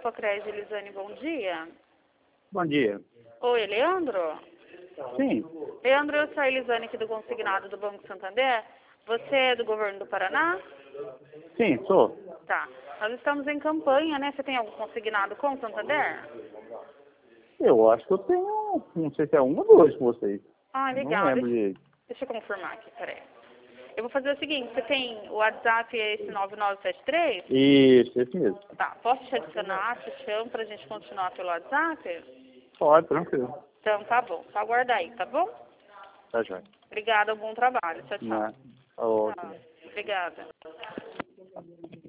Infocred, Elisane, bom dia. Bom dia. Oi, Leandro? Sim, Leandro, eu sou a Elisane aqui do Consignado do Banco Santander. Você é do governo do Paraná? sim, sou. Tá. Nós estamos em campanha, né? Você tem algum consignado com o Santander? Eu acho que eu tenho, não sei se é um ou dois com vocês. Ah, Não legal. lembro direito. Deixa eu confirmar aqui, peraí. Eu vou fazer o seguinte, você tem o WhatsApp, é esse 9973? Isso, esse mesmo. Tá, posso te adicionar, te chamo pra gente continuar pelo WhatsApp? Pode, tranquilo. Então tá bom, só aguarda aí, tá bom? Tá jóia. Obrigada, bom trabalho. Tchau, tchau. Né? Ótimo. Tchau. Obrigada.